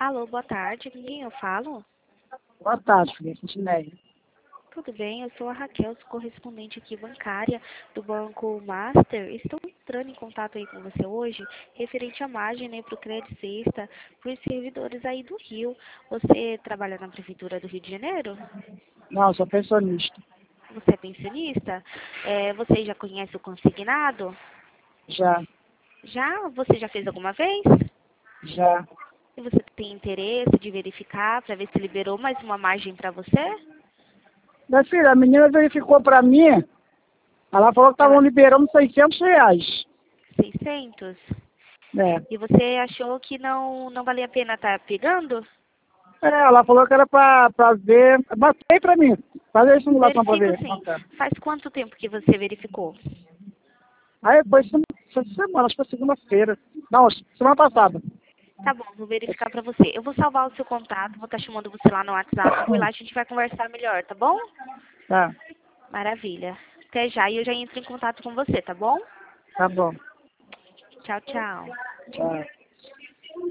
Alô, boa tarde. Com quem eu falo? Boa tarde, filha. Cincinnati. Tudo bem, eu sou a Raquel, sou correspondente aqui bancária do Banco Master. Estou entrando em contato aí com você hoje, referente à margem, né, para o crédito sexta, para os servidores aí do Rio. Você trabalha na Prefeitura do Rio de Janeiro? Não, sou pensionista. Você é pensionista? Você já conhece o consignado? Já, Já? Você já fez alguma vez? já. E você tem interesse de verificar para ver se liberou mais uma margem para você? Minha filha, a menina verificou pra mim, ela falou que estavam Ela, liberando R$ 600. 600? É. E você achou que não valia a pena estar pegando? Ela falou que era pra ver. Batei pra mim. Fazer a simulação pra Verifico ver. sim. Ok. Faz quanto tempo que você verificou? Aí foi essa semana, acho que foi segunda-feira. Não, semana passada. Tá bom, vou verificar pra você. Eu vou salvar o seu contato, vou estar chamando você lá no WhatsApp. Por lá a gente vai conversar melhor, tá bom? Tá, Maravilha. Até já e eu já entro em contato com você, tá bom? tá bom. Tchau, tchau. Tchau.